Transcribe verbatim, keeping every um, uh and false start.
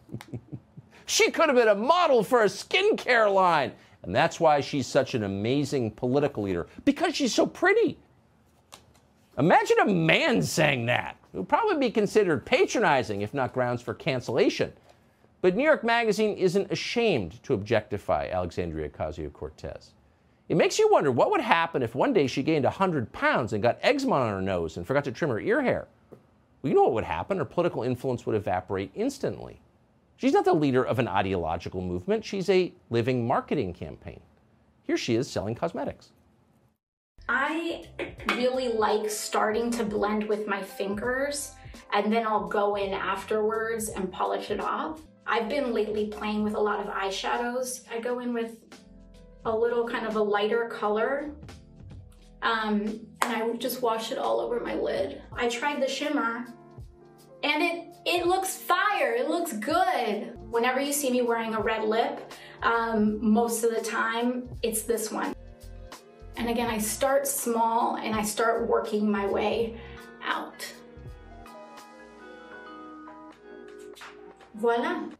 She could have been a model for a skincare line. And that's why she's such an amazing political leader, because she's so pretty. Imagine a man saying that. It would probably be considered patronizing, if not grounds for cancellation. But New York Magazine isn't ashamed to objectify Alexandria Ocasio-Cortez. It makes you wonder what would happen if one day she gained one hundred pounds and got eczema on her nose and forgot to trim her ear hair. Well, you know what would happen? Her political influence would evaporate instantly. She's not the leader of an ideological movement. She's a living marketing campaign. Here she is selling cosmetics. I really like starting to blend with my fingers, and then I'll go in afterwards and polish it off. I've been lately playing with a lot of eyeshadows. I go in with a little kind of a lighter color, um, and I just wash it all over my lid. I tried the shimmer, and it, it looks fire, it looks good. Whenever you see me wearing a red lip, um, most of the time, it's this one. And again, I start small and I start working my way out. Voila.